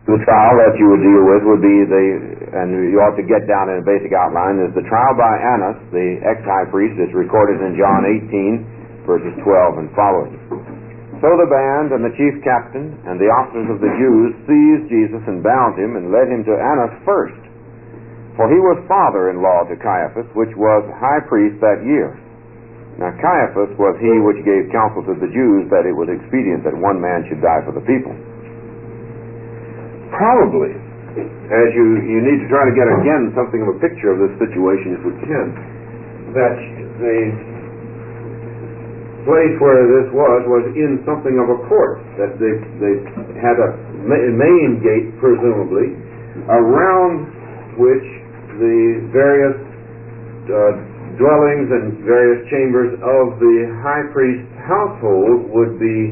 The trial that you would deal with would be and you ought to get down in a basic outline, is the trial by Annas, the ex-high priest. It's recorded in John 18, verses 12 and following. So the band and the chief captain and the officers of the Jews seized Jesus and bound him and led him to Annas first. For he was father-in-law to Caiaphas, which was high priest that year. Now Caiaphas was he which gave counsel to the Jews that it was expedient that one man should die for the people. Probably, as you need to try to get again something of a picture of this situation if we can, that the place where this was in something of a court, that they had a main gate, presumably, around which the various dwellings and various chambers of the high priest's household would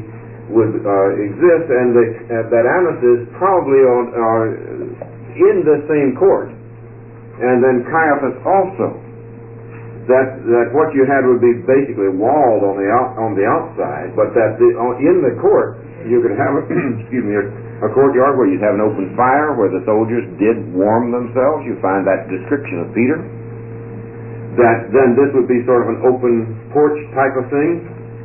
exist, and that Annas is probably in the same court, and then Caiaphas also. That what you had would be basically walled on the outside, but that in the court you could have a courtyard where you'd have an open fire where the soldiers did warm themselves. You find that description of Peter. That then this would be sort of an open porch type of thing,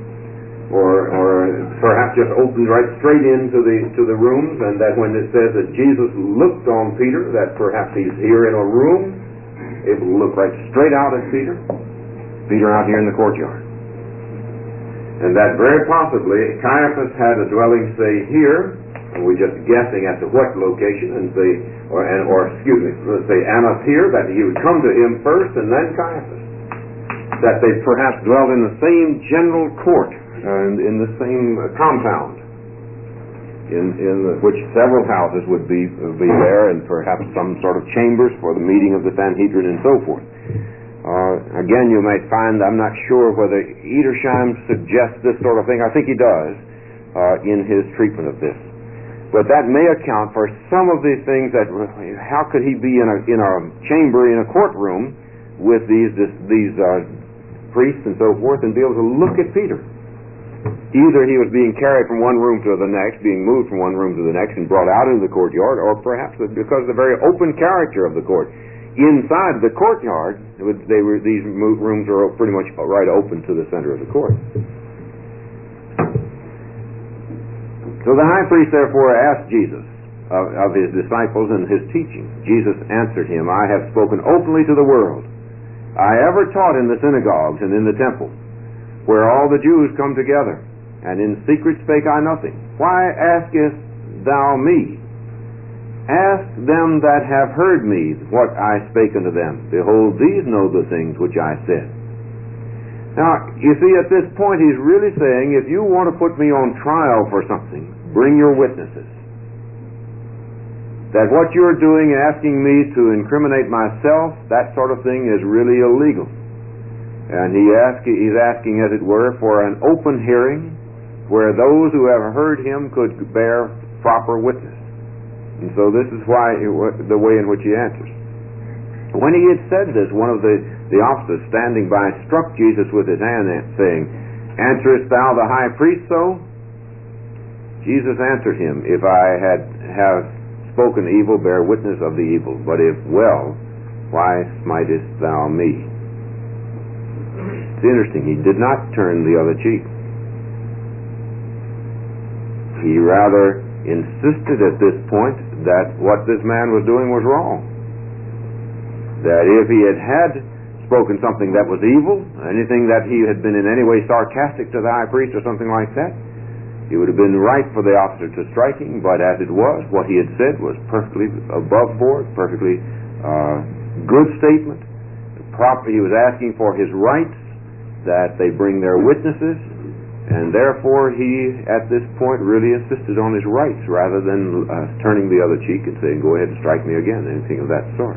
or perhaps just opened right straight into the rooms, and that when it says that Jesus looked on Peter, that perhaps he's here in a room, able to look right straight out at Peter out here in the courtyard. And that very possibly Caiaphas had a dwelling, say, here, and we're just guessing as to what location, and say, let's say Annas here, that he would come to him first and then Caiaphas. That they perhaps dwelt in the same general court, and in the same compound, in which several houses would be there, and perhaps some sort of chambers for the meeting of the Sanhedrin and so forth. Again, you may find, I'm not sure whether Edersheim suggests this sort of thing. I think he does in his treatment of this. But that may account for some of these things. That how could he be in a chamber, in a courtroom, with these priests and so forth, and be able to look at Peter? Either he was being carried from one room to the next, being moved from one room to the next and brought out into the courtyard, or perhaps because of the very open character of the court. Inside the courtyard, these rooms are pretty much right open to the center of the court. So the high priest therefore asked Jesus of his disciples and his teaching. Jesus answered him, I have spoken openly to the world. I ever taught in the synagogues and in the temple, where all the Jews come together, and in secret spake I nothing. Why askest thou me? Ask them that have heard me what I spake unto them. Behold, these know the things which I said. Now, you see, at this point he's really saying, if you want to put me on trial for something, bring your witnesses. That what you're doing, asking me to incriminate myself, that sort of thing is really illegal. And he's asking, as it were, for an open hearing where those who have heard him could bear proper witness. And so this is why the way in which he answers. When he had said this, one of the officers standing by struck Jesus with his hand, saying, Answerest thou the high priest so? Jesus answered him, If I have spoken evil, bear witness of the evil. But if well, why smitest thou me? It's interesting. He did not turn the other cheek. He rather insisted at this point that what this man was doing was wrong. That if he had spoken something that was evil, anything that he had been in any way sarcastic to the high priest or something like that, it would have been right for the officer to strike him, but as it was, what he had said was perfectly above board, perfectly good statement. He was asking for his rights, that they bring their witnesses, and therefore he, at this point, really insisted on his rights rather than turning the other cheek and saying, go ahead and strike me again, anything of that sort.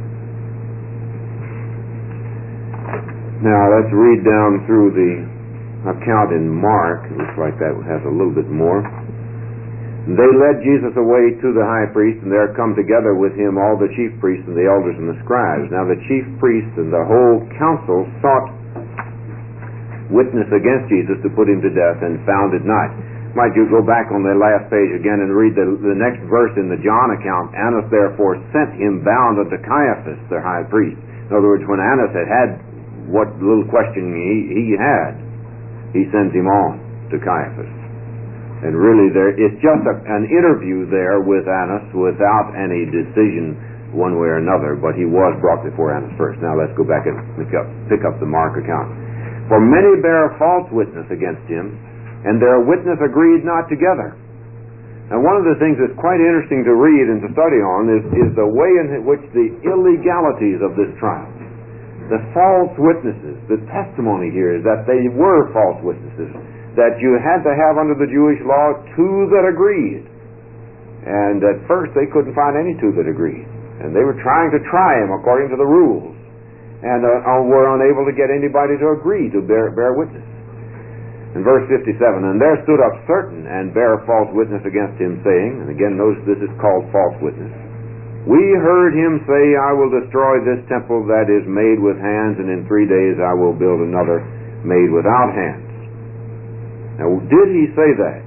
Now let's read down through the account in Mark. It looks like that has a little bit more. They led Jesus away to the high priest, and there come together with him all the chief priests and the elders and the scribes. Now the chief priests and the whole council sought witness against Jesus to put him to death, and found it not. Might you go back on the last page again and read the next verse in the John account. Annas therefore sent him bound unto Caiaphas, their high priest. In other words, when Annas had what little questioning he had, he sends him on to Caiaphas. And really it's just an interview there with Annas without any decision one way or another, but he was brought before Annas first. Now let's go back and pick up the Mark account. For many bear false witness against him, and their witness agreed not together. And one of the things that's quite interesting to read and to study on is the way in which the illegalities of this trial, the false witnesses, the testimony here is that they were false witnesses, that you had to have under the Jewish law two that agreed. And at first they couldn't find any two that agreed. And they were trying to try him according to the rules, and were unable to get anybody to agree to bear witness. In verse 57, and there stood up certain and bare false witness against him, saying, and again notice this is called false witness, we heard him say, I will destroy this temple that is made with hands, and in 3 days I will build another made without hands. Now, did he say that?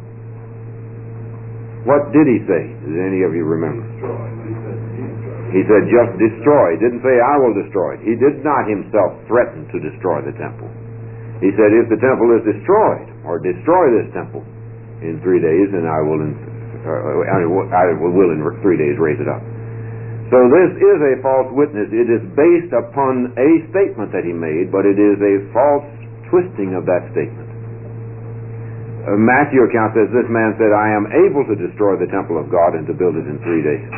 What did he say? Does any of you remember? He said just destroy. He didn't say I will destroy it. He did not himself threaten to destroy the temple. He said, if the temple is destroyed, or destroy this temple in 3 days, then I will in 3 days raise it up. So this is a false witness. It is based upon a statement that he made, but it is a false twisting of that statement. Matthew account says, this man said, I am able to destroy the temple of God and to build it in 3 days.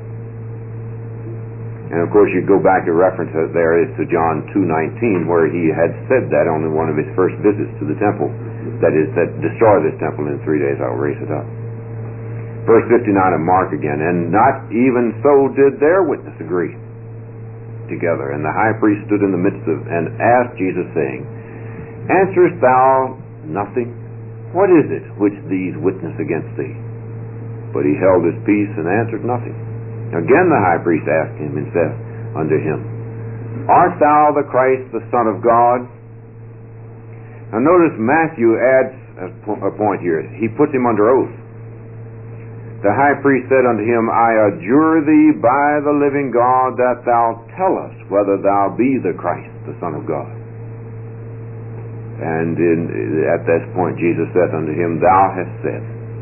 And of course, you go back to reference there is to John 2:19, where he had said that on one of his first visits to the temple. That is, that destroy this temple in 3 days, I will raise it up. Verse 59 of Mark again, and not even so did their witness agree together. And the high priest stood in the midst of, and asked Jesus, saying, answerest thou nothing? What is it which these witness against thee? But he held his peace and answered nothing. Again the high priest asked him and said unto him, art thou the Christ, the Son of God? Now notice Matthew adds a point here. He puts him under oath. The high priest said unto him, I adjure thee by the living God that thou tell us whether thou be the Christ, the Son of God. And at this point Jesus said unto him, thou hast said.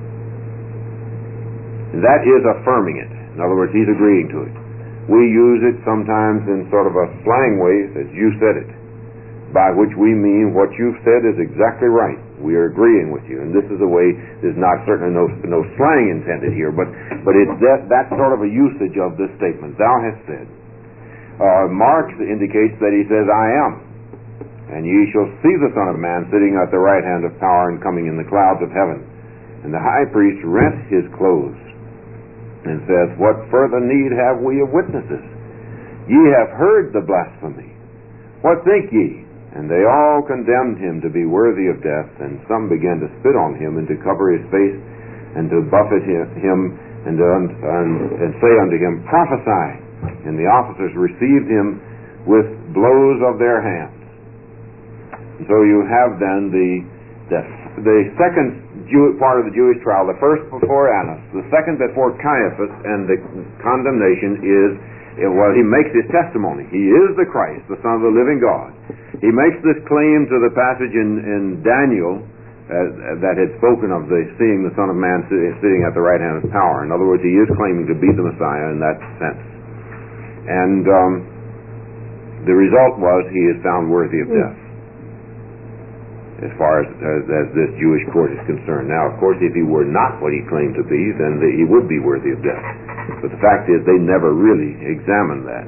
And that is affirming it. In other words, he's agreeing to it. We use it sometimes in sort of a slang way, as you said it, by which we mean what you've said is exactly right. We are agreeing with you. And this is a way, there's not certainly no slang intended here, but it's that sort of a usage of this statement. Thou hast said. Mark indicates that he says, I am. And ye shall see the Son of Man sitting at the right hand of power and coming in the clouds of heaven. And the high priest rent his clothes and says, what further need have we of witnesses? Ye have heard the blasphemy. What think ye? And they all condemned him to be worthy of death, and some began to spit on him and to cover his face and to buffet him and say unto him, prophesy. And the officers received him with blows of their hands. And so you have then the second part of the Jewish trial, the first before Annas, the second before Caiaphas, and the condemnation is, well, he makes his testimony. He is the Christ, the Son of the living God. He makes this claim to the passage in Daniel that had spoken of seeing the Son of Man sitting at the right hand of power. In other words, he is claiming to be the Messiah in that sense. And the result was he is found worthy of death, as far as this Jewish court is concerned. Now, of course, if he were not what he claimed to be, then he would be worthy of death. But the fact is, they never really examined that.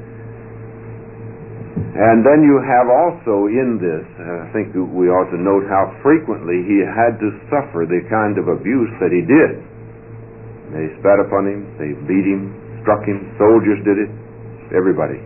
And then you have also in this, I think we ought to note how frequently he had to suffer the kind of abuse that he did. They spat upon him, they beat him, struck him, soldiers did it, everybody.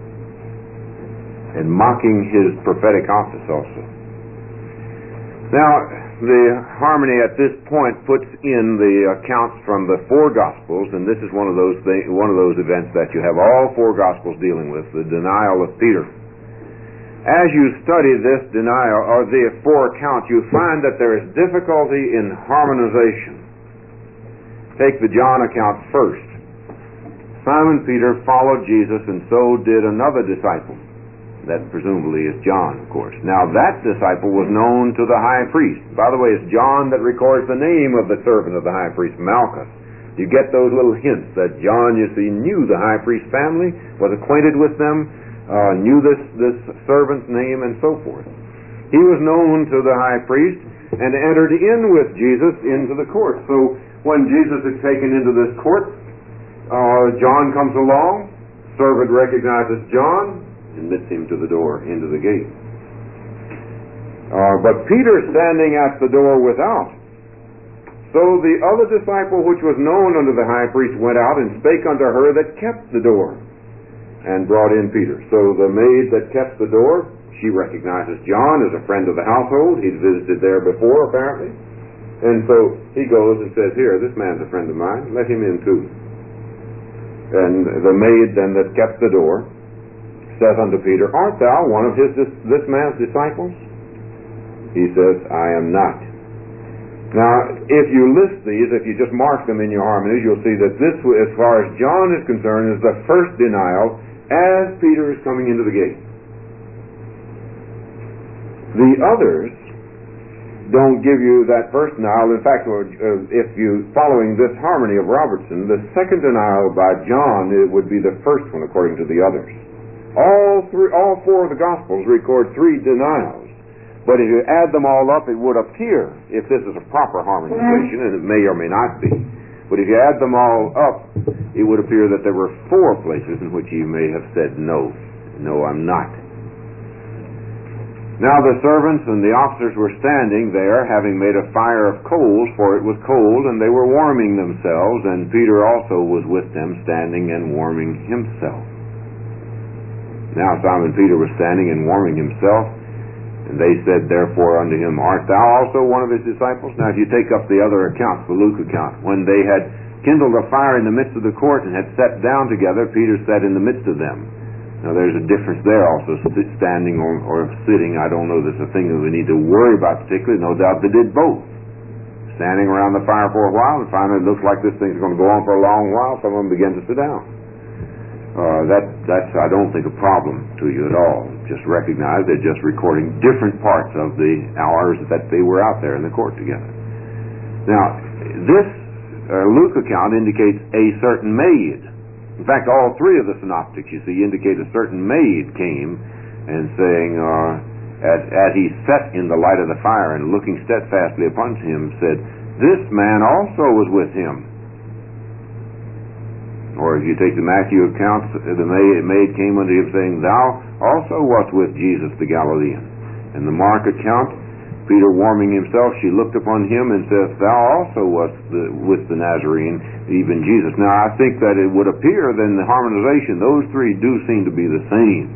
And mocking his prophetic office also. Now, the harmony at this point puts in the accounts from the four Gospels, and this is one of those events that you have all four Gospels dealing with, the denial of Peter. As you study this denial, or the four accounts, you find that there is difficulty in harmonization. Take the John account first. Simon Peter followed Jesus, and so did another disciple. That presumably is John, of course. Now that disciple was known to the high priest. By the way, it's John that records the name of the servant of the high priest, Malchus. You get those little hints that John, you see, knew the high priest family, was acquainted with them, knew this servant's name, and so forth. He was known to the high priest and entered in with Jesus into the court. So when Jesus is taken into this court, John comes along, servant recognizes John, admits him to the door, into the gate. But Peter standing at the door without. So the other disciple which was known unto the high priest went out and spake unto her that kept the door, and brought in Peter. So the maid that kept the door, she recognizes John as a friend of the household. He'd visited there before, apparently. And so he goes and says, here, this man's a friend of mine, let him in too. And the maid then that kept the door says unto Peter, art thou one of this man's disciples? He says, I am not. Now, if you list these, if you just mark them in your harmonies, you'll see that this, as far as John is concerned, is the first denial as Peter is coming into the gate. The others don't give you that first denial. In fact, if you, following this harmony of Robertson, the second denial by John, it would be the first one according to the others. All four of the Gospels record three denials. But if you add them all up, it would appear, if this is a proper harmonization, and it may or may not be, but if you add them all up, it would appear that there were four places in which he may have said, no, I'm not. Now the servants and the officers were standing there, having made a fire of coals, for it was cold, and they were warming themselves, and Peter also was with them, standing and warming himself. Now Simon Peter was standing and warming himself, and they said therefore unto him, art thou also one of his disciples? Now if you take up the other accounts, the Luke account, when they had kindled a fire in the midst of the court and had sat down together, Peter sat in the midst of them. Now there's a difference there also, standing or sitting. I don't know that's a thing that we need to worry about particularly. No doubt they did both. Standing around the fire for a while, and finally it looks like this thing's going to go on for a long while. Some of them began to sit down. That's I don't think a problem to you at all. Just recognize they're just recording different parts of the hours that they were out there in the court together. Now, this Luke account indicates a certain maid. In fact, all three of the synoptics, you see, indicate a certain maid came and saying, as he sat in the light of the fire and looking steadfastly upon him, said, this man also was with him. Or if you take the Matthew account, the maid came unto him saying, thou also wast with Jesus the Galilean. In the Mark account, Peter warming himself, she looked upon him and says, thou also wast with the Nazarene, even Jesus. Now I think that it would appear that in the harmonization, those three do seem to be the same.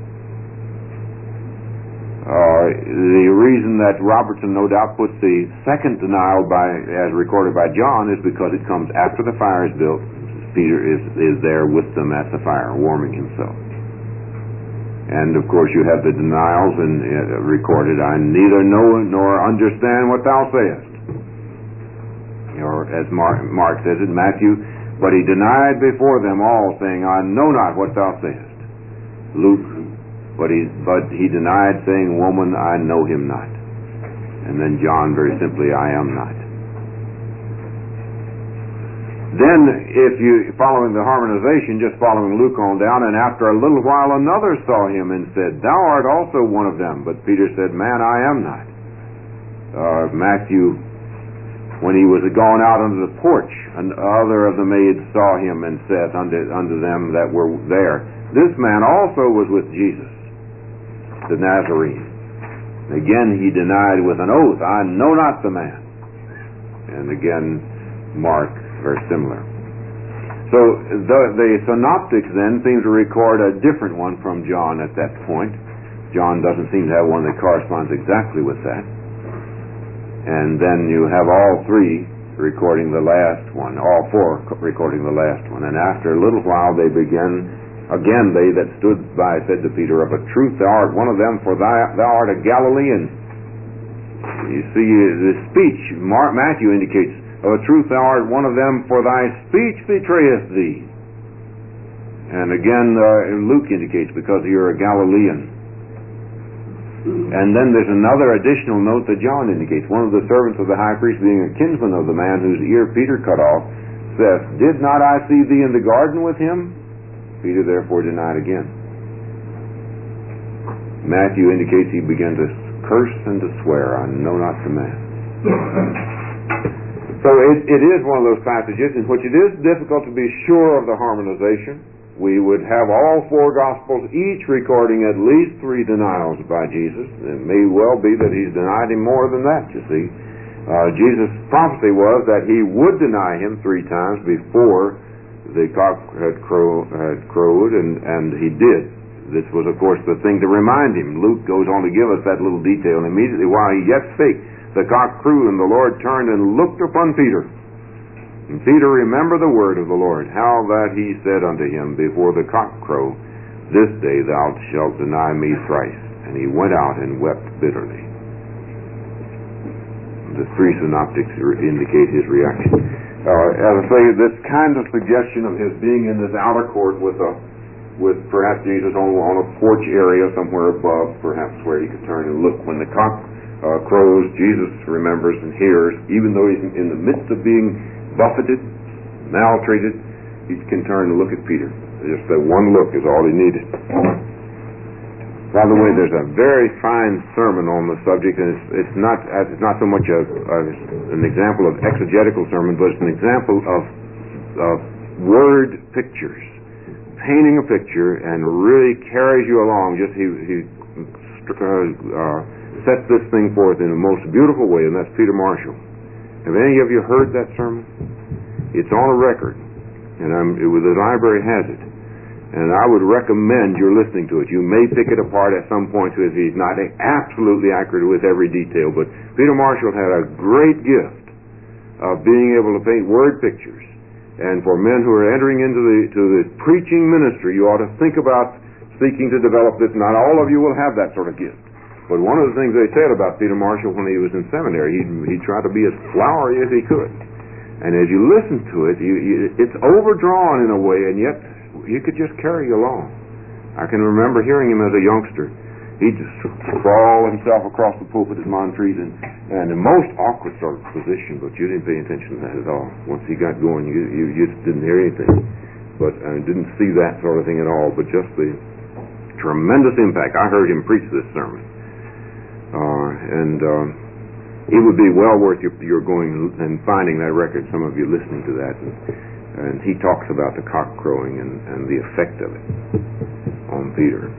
The reason that Robertson no doubt puts the second denial as recorded by John is because it comes after the fire is built. Peter is there with them at the fire, warming himself. And of course you have the denials recorded, I neither know nor understand what thou sayest. Or as Mark says in Matthew, but he denied before them all, saying, I know not what thou sayest. Luke, but he denied, saying, woman, I know him not. And then John very simply, I am not. Then, if you, following the harmonization, just following Luke on down, and after a little while another saw him and said, thou art also one of them. But Peter said, man, I am not. Matthew, when he was gone out under the porch, another of the maids saw him and said unto them that were there, this man also was with Jesus, the Nazarene. Again he denied with an oath, I know not the man. And again, Mark, very similar. So the synoptics then seem to record a different one from John at that point. John doesn't seem to have one that corresponds exactly with that. And then you have all three recording the last one, all four recording the last one. And after a little while they begin Again, they that stood by said to Peter, Of a truth thou art one of them, for thou art a Galilean. You see, the speech, Matthew indicates, Of a truth thou art one of them, for thy speech betrayeth thee. And again, Luke indicates, because you're a Galilean. And then there's another additional note that John indicates. One of the servants of the high priest, being a kinsman of the man whose ear Peter cut off, says, Did not I see thee in the garden with him? Peter therefore denied again. Matthew indicates he began to curse and to swear, I know not the man. So it is one of those passages in which it is difficult to be sure of the harmonization. We would have all four Gospels each recording at least 3 denials by Jesus. It may well be that he's denied him more than that, you see. Jesus' prophecy was that he would deny him 3 times before the cock had crowed, and he did. This was, of course, the thing to remind him. Luke goes on to give us that little detail. And immediately while he yet spake, the cock crew, and the Lord turned and looked upon Peter. And Peter remembered the word of the Lord, how that he said unto him before the cock crow, This day thou shalt deny me thrice. And he went out and wept bitterly. The 3 synoptics indicate his reaction. As I say, this kind of suggestion of his being in this outer court with perhaps Jesus on a porch area somewhere above, perhaps where he could turn and look when the cock crows. Jesus remembers and hears, even though he's in the midst of being buffeted, maltreated, he can turn and look at Peter. Just that one look is all he needed. By the way, there's a very fine sermon on the subject, and it's not so much an example of exegetical sermon, but it's an example of word pictures, painting a picture, and really carries you along. Just he sets this thing forth in the most beautiful way, and that's Peter Marshall. Have any of you heard that sermon? It's on a record, and the library has it. And I would recommend you're listening to it. You may pick it apart at some point if he's not absolutely accurate with every detail, but Peter Marshall had a great gift of being able to paint word pictures. And for men who are entering into the preaching ministry, you ought to think about seeking to develop this. Not all of you will have that sort of gift. But one of the things they said about Peter Marshall when he was in seminary, he tried to be as flowery as he could. And as you listen to it, it's overdrawn in a way, and yet he could just carry you along. I can remember hearing him as a youngster. He'd just crawl himself across the pulpit at Montreat and in the most awkward sort of position, but you didn't pay attention to that at all. Once he got going, you just didn't hear anything. But didn't see that sort of thing at all, but just the tremendous impact. I heard him preach this sermon. It would be well worth your going and finding that record, some of you listening to that. And he talks about the cock crowing and the effect of it on Peter.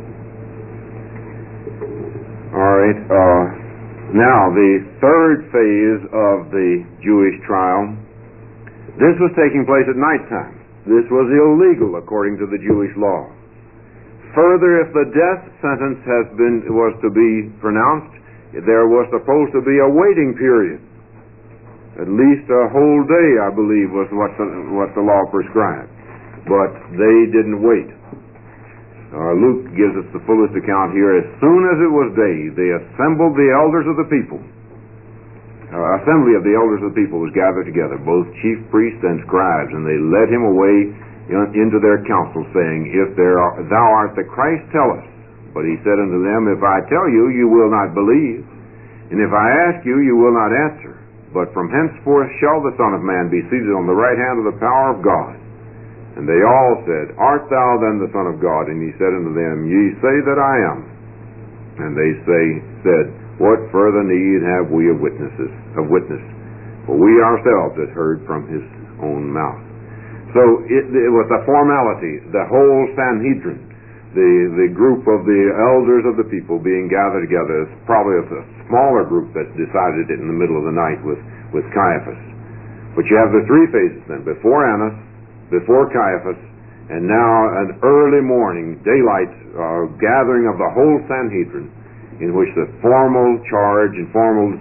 All right. Now, the third phase of the Jewish trial, this was taking place at nighttime. This was illegal according to the Jewish law. Further, if the death sentence was to be pronounced, there was supposed to be a waiting period. At least a whole day, I believe, was what the law prescribed. But they didn't wait. Luke gives us the fullest account here. As soon as it was day, they assembled the elders of the people. Assembly of the elders of the people was gathered together, both chief priests and scribes, and they led him away into their council, saying, If thou art the Christ, tell us. But he said unto them, If I tell you, you will not believe, and if I ask you, you will not answer. But from henceforth shall the Son of Man be seated on the right hand of the power of God. And they all said, Art thou then the Son of God? And he said unto them, Ye say that I am. And they said, What further need have we of witness? For we ourselves had heard from his own mouth. So it was a formality. The whole Sanhedrin, the group of the elders of the people being gathered together, is probably a smaller group that decided it in the middle of the night with Caiaphas. But you have the 3 phases then: before Annas, before Caiaphas, and now an early morning, daylight gathering of the whole Sanhedrin, in which the formal charge and formal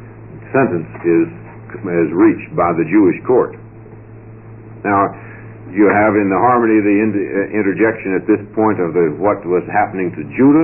sentence is reached by the Jewish court. Now, You have in the harmony the interjection at this point of what was happening to Judas.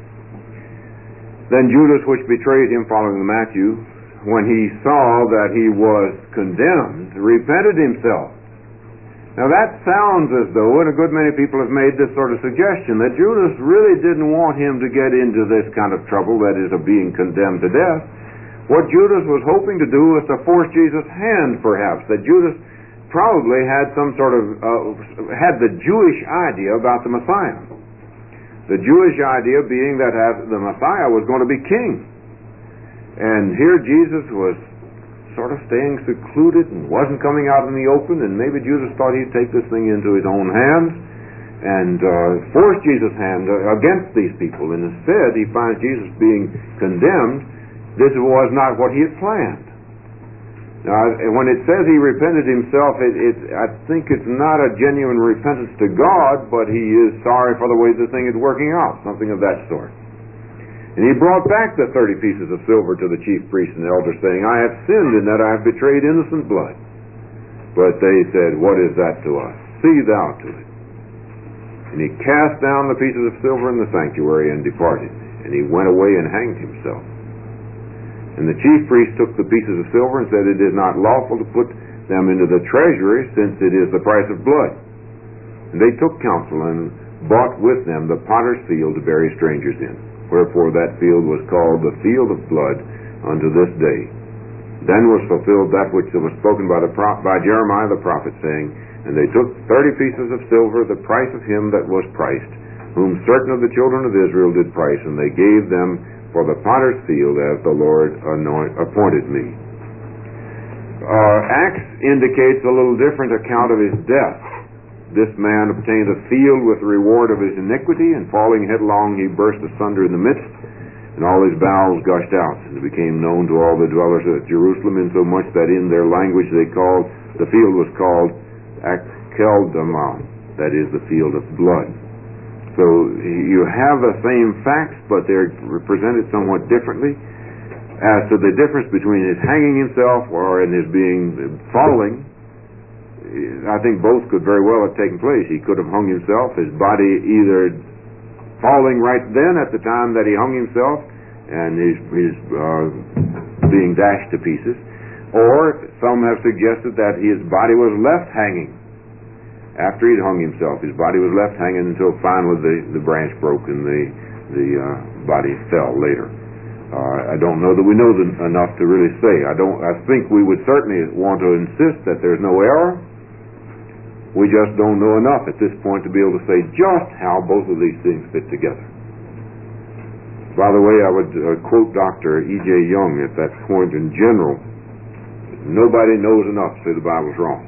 Then Judas, which betrayed him, following Matthew, when he saw that he was condemned, repented himself. Now that sounds as though, and a good many people have made this sort of suggestion, that Judas really didn't want him to get into this kind of trouble, that is, of being condemned to death. What Judas was hoping to do was to force Jesus' hand, perhaps, that Judas probably had some sort of, had the Jewish idea about the Messiah. The Jewish idea being that the Messiah was going to be king. And here Jesus was sort of staying secluded and wasn't coming out in the open, and maybe Judas thought he'd take this thing into his own hands and force Jesus' hand against these people. And instead, he finds Jesus being condemned. This was not what he had planned. Now, when it says he repented himself, I think it's not a genuine repentance to God, but he is sorry for the way the thing is working out, something of that sort. And he brought back the 30 pieces of silver to the chief priests and elders, saying, I have sinned in that I have betrayed innocent blood. But they said, what is that to us? See thou to it. And he cast down the pieces of silver in the sanctuary and departed. And he went away and hanged himself. And the chief priest took the pieces of silver and said, it is not lawful to put them into the treasury, since it is the price of blood. And they took counsel and bought with them the potter's field to bury strangers in. Wherefore that field was called the field of blood unto this day. Then was fulfilled that which was spoken by Jeremiah the prophet, saying, And they took 30 pieces of silver, the price of him that was priced, whom certain of the children of Israel did price, and they gave them for the potter's field as the Lord appointed me. Acts indicates a little different account of his death. This man obtained a field with the reward of his iniquity, and falling headlong he burst asunder in the midst, and all his bowels gushed out, and it became known to all the dwellers at Jerusalem, insomuch that in their language the field was called Akeldama, that is, the field of blood. So you have the same facts, but they're presented somewhat differently. As to the difference between his hanging himself or in his being falling, I think both could very well have taken place. He could have hung himself, his body either falling right then at the time that he hung himself and his being dashed to pieces, or some have suggested that his body was left hanging. After he'd hung himself, his body was left hanging until finally the branch broke and the body fell later. I don't know that we know enough to really say. I think we would certainly want to insist that there's no error. We just don't know enough at this point to be able to say just how both of these things fit together. By the way, I would quote Dr. E.J. Young at that point in general. Nobody knows enough to say the Bible's wrong.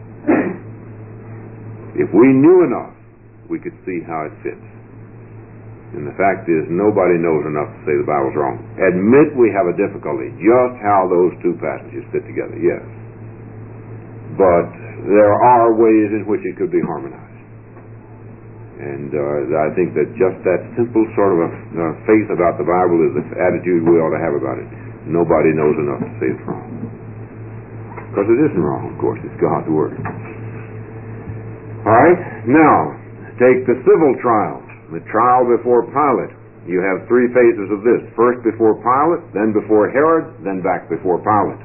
If we knew enough, we could see how it fits. And the fact is, nobody knows enough to say the Bible's wrong. Admit we have a difficulty, just how those two passages fit together, yes. But there are ways in which it could be harmonized. And I think that just that simple sort of a faith about the Bible is the attitude we ought to have about it. Nobody knows enough to say it's wrong. Because it isn't wrong, of course. It's God's Word. All right, now, take the civil trials, the trial before Pilate. You have three phases of this. First before Pilate, then before Herod, then back before Pilate.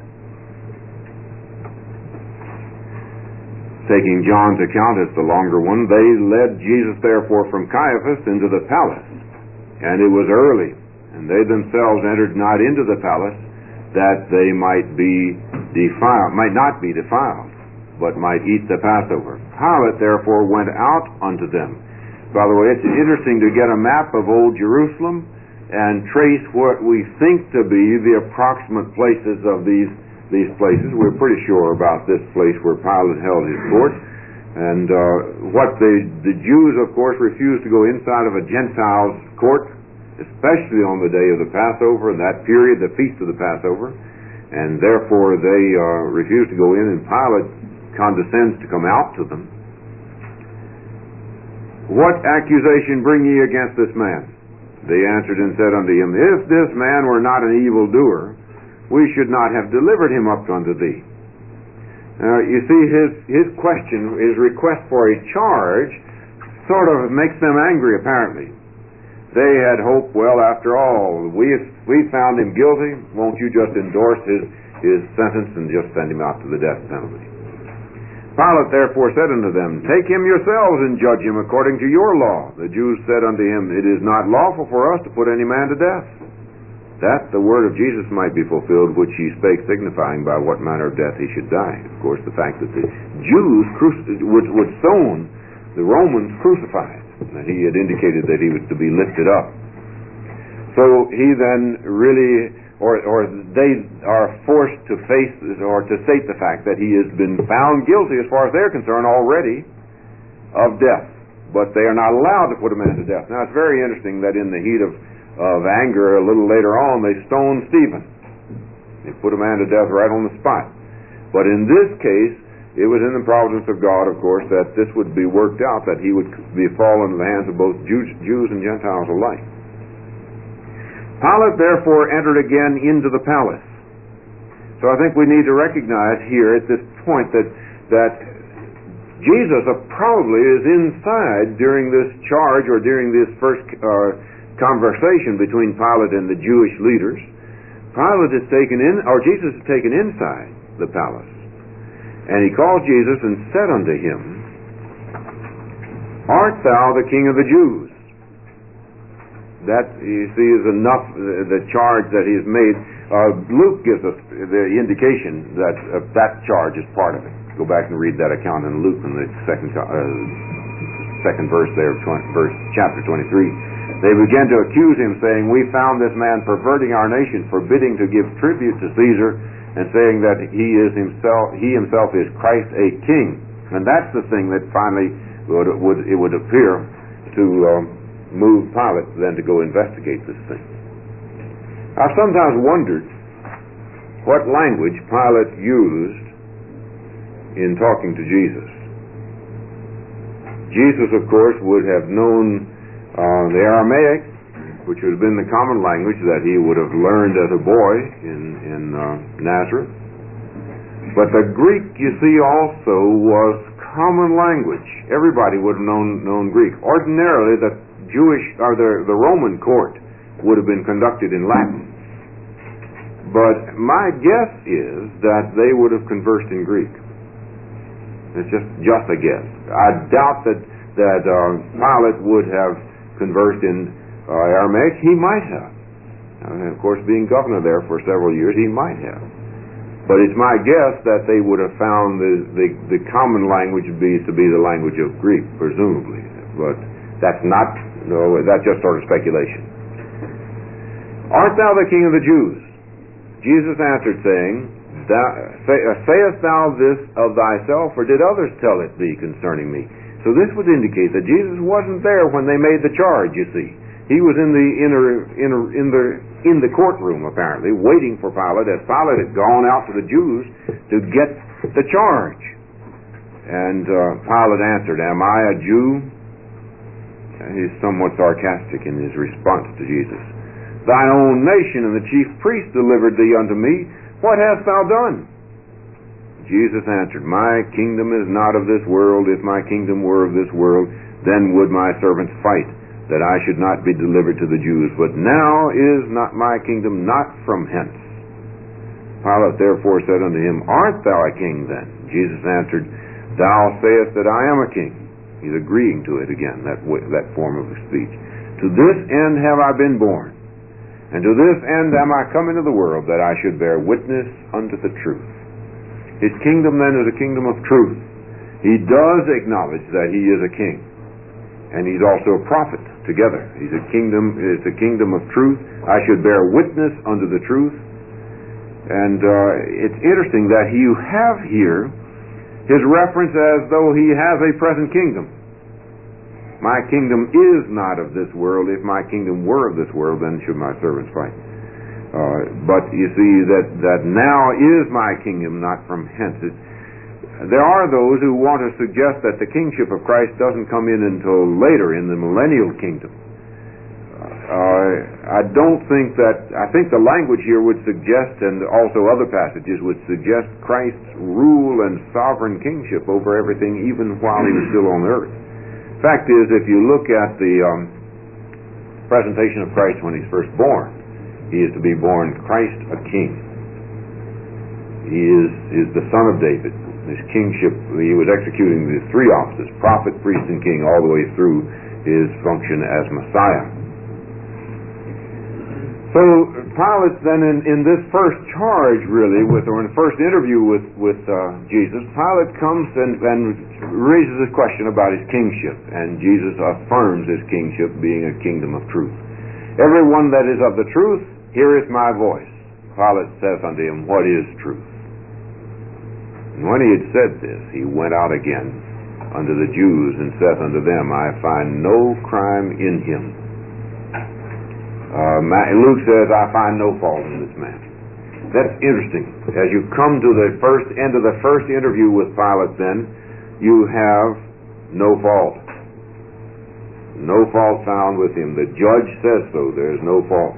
Taking John's account as the longer one, they led Jesus therefore from Caiaphas into the palace. And it was early, and they themselves entered not into the palace, that they might not be defiled, but might eat the Passover. Pilate therefore went out unto them. By the way, it's interesting to get a map of old Jerusalem and trace what we think to be the approximate places of these places. We're pretty sure about this place where Pilate held his court. And what the Jews, of course, refused to go inside of a Gentile's court, especially on the day of the Passover, and that period, the feast of the Passover. And therefore they refused to go in, and Pilate condescends to come out to them. What accusation bring ye against this man? They answered and said unto him, If this man were not an evildoer, we should not have delivered him up unto thee. Now, you see, his question, his request for a charge, sort of makes them angry, apparently. They had hoped, well, after all, we found him guilty. Won't you just endorse his sentence and just send him out to the death penalty? Pilate therefore said unto them, Take him yourselves and judge him according to your law. The Jews said unto him, It is not lawful for us to put any man to death, that the word of Jesus might be fulfilled, which he spake, signifying by what manner of death he should die. Of course, the fact that the Jews would stone the Romans crucified, that he had indicated that he was to be lifted up. So he then really, or they are forced to face or to state the fact that he has been found guilty, as far as they're concerned, already of death. But they are not allowed to put a man to death. Now, it's very interesting that in the heat of anger, a little later on, they stoned Stephen. They put a man to death right on the spot. But in this case, it was in the providence of God, of course, that this would be worked out, that he would fall into the hands of both Jews and Gentiles alike. Pilate therefore entered again into the palace. So I think we need to recognize here at this point that Jesus probably is inside during this charge, or during this first conversation between Pilate and the Jewish leaders. Jesus is taken inside the palace. And he called Jesus and said unto him, Art thou the King of the Jews? That, you see, is enough, the charge that he has made. Luke gives us the indication that that charge is part of it. Go back and read that account in Luke in the second verse there of chapter 23. They began to accuse him, saying, We found this man perverting our nation, forbidding to give tribute to Caesar, and saying that he himself is Christ, a king. And that's the thing that finally would appear to move Pilate then to go investigate this thing. I've sometimes wondered what language Pilate used in talking to Jesus. Jesus, of course, would have known the Aramaic, which would have been the common language that he would have learned as a boy in Nazareth. But the Greek, you see, also was common language. Everybody would have known Greek. Ordinarily, the Roman court would have been conducted in Latin. But my guess is that they would have conversed in Greek. It's just a guess. I doubt that Pilate would have conversed in Aramaic. He might have. And of course, being governor there for several years, he might have. But it's my guess that they would have found the common language to be the language of Greek, presumably. But that's just sort of speculation. Art thou the King of the Jews? Jesus answered, saying, Sayest thou this of thyself, or did others tell it thee concerning me? So this would indicate that Jesus wasn't there when they made the charge, you see. He was in the courtroom, apparently, waiting for Pilate, as Pilate had gone out to the Jews to get the charge. And Pilate answered, Am I a Jew? And he's somewhat sarcastic in his response to Jesus. Thine own nation and the chief priests delivered thee unto me. What hast thou done? Jesus answered, My kingdom is not of this world. If my kingdom were of this world, then would my servants fight, that I should not be delivered to the Jews. But now is not my kingdom not from hence. Pilate therefore said unto him, Art thou a king then? Jesus answered, Thou sayest that I am a king. He's agreeing to it again, that form of speech. To this end have I been born, and to this end am I come into the world, that I should bear witness unto the truth. His kingdom then is a kingdom of truth. He does acknowledge that he is a king, and he's also a prophet together. It's a kingdom of truth. I should bear witness unto the truth. And it's interesting that you have here his reference as though he has a present kingdom. My kingdom is not of this world. If my kingdom were of this world, then should my servants fight. But you see that now is my kingdom, not from hence. There are those who want to suggest that the kingship of Christ doesn't come in until later in the millennial kingdom. I don't think that, I think the language here would suggest, and also other passages would suggest, Christ's rule and sovereign kingship over everything even while he was still on earth. Fact is, if you look at the presentation of Christ when he's first born, he is to be born Christ a king. He is the son of David. His kingship, he was executing the three offices, prophet, priest, and king, all the way through his function as Messiah. So Pilate then, in this first charge, really, or in the first interview with Jesus, Pilate comes and raises a question about his kingship, and Jesus affirms his kingship being a kingdom of truth. Everyone that is of the truth, heareth my voice. Pilate says unto him, what is truth? And when he had said this, he went out again unto the Jews and saith unto them, I find no crime in him. Luke says, I find no fault in this man. That's interesting. As you come to the end of the first interview with Pilate, then, you have no fault. No fault found with him. The judge says so. There's no fault.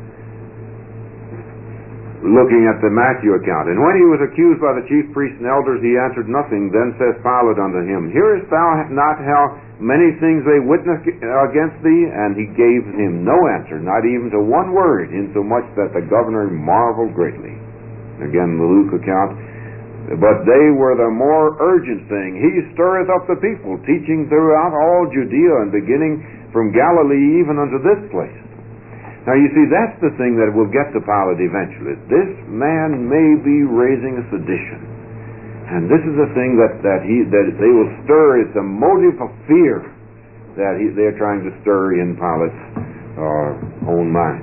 Looking at the Matthew account. And when he was accused by the chief priests and elders, he answered nothing. Then says Pilate unto him, hearest thou not how many things they witness against thee? And he gave him no answer, not even to one word, insomuch that the governor marveled greatly. Again, the Luke account. But they were the more urgent, saying, he stirreth up the people, teaching throughout all Judea, and beginning from Galilee even unto this place. Now you see, that's the thing that will get to Pilate eventually. This man may be raising a sedition. And this is the thing that they will stir. It's a motive of fear that they're trying to stir in Pilate's own mind.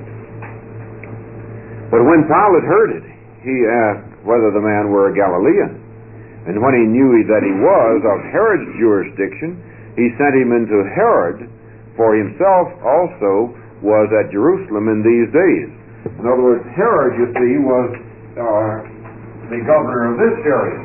But when Pilate heard it, he asked whether the man were a Galilean. And when he knew that he was of Herod's jurisdiction, he sent him into Herod, for himself also was at Jerusalem in these days. In other words, Herod, you see, was the governor of this area.